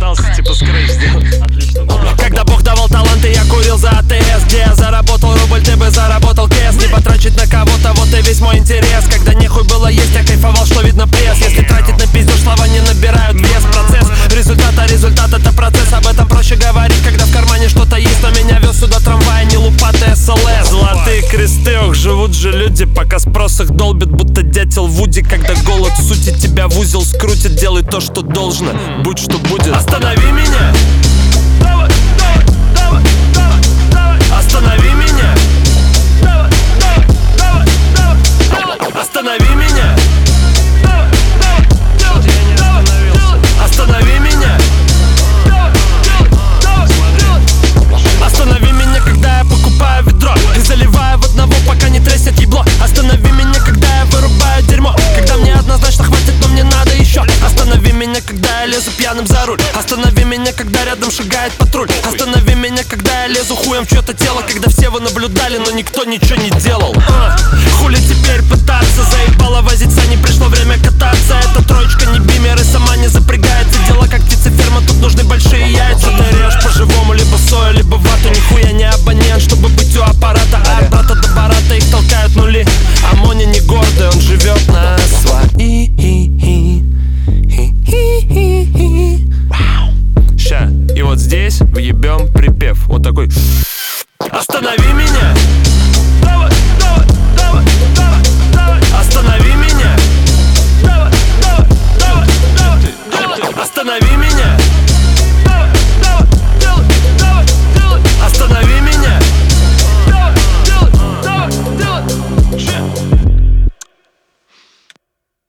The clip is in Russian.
пытался типа скретч сделать. Отлично, да. Когда Бог давал таланты, я курил за АТС. Где я заработал рубль, ты бы заработал кэс. Не потрачить на кого-то, вот и весь мой интерес. Когда нехуй было есть, я кайфовал, что видно пресс. Если тратить на пиздеж, слова не набирают вес. Процесс результат это процесс. Об этом проще говорить, когда в кармане что-то есть. Но меня вез сюда трамвай, не лупатый СЛС. Золотые кресты, ох, живут же люди, пока спрос их долбит, будто дятел Вуди. Когда голод в сути тебя в узел скрутит, делай то, что должно, будь что будет. Останови меня. Давай, давай, давай, давай, давай. Останови меня. Давай, давай, давай, давай, давай. Останови меня. Давай, давай, давай, Я не давай, остановился. давай. Останови меня. Давай, давай, давай. Останови меня, когда я покупаю ведро и заливаю в одного, пока не треснет ебло. Останови меня, когда я вырубаю дерьмо, когда мне однозначно хватит, но мне надо еще. Останови меня, когда я лезу пьяным за руль. Останови меня, когда рядом шагает патруль. Останови меня, когда я лезу хуем в чье-то тело, когда все вы наблюдали, но никто ничего не делал. Хули теперь пытаться, заебало возиться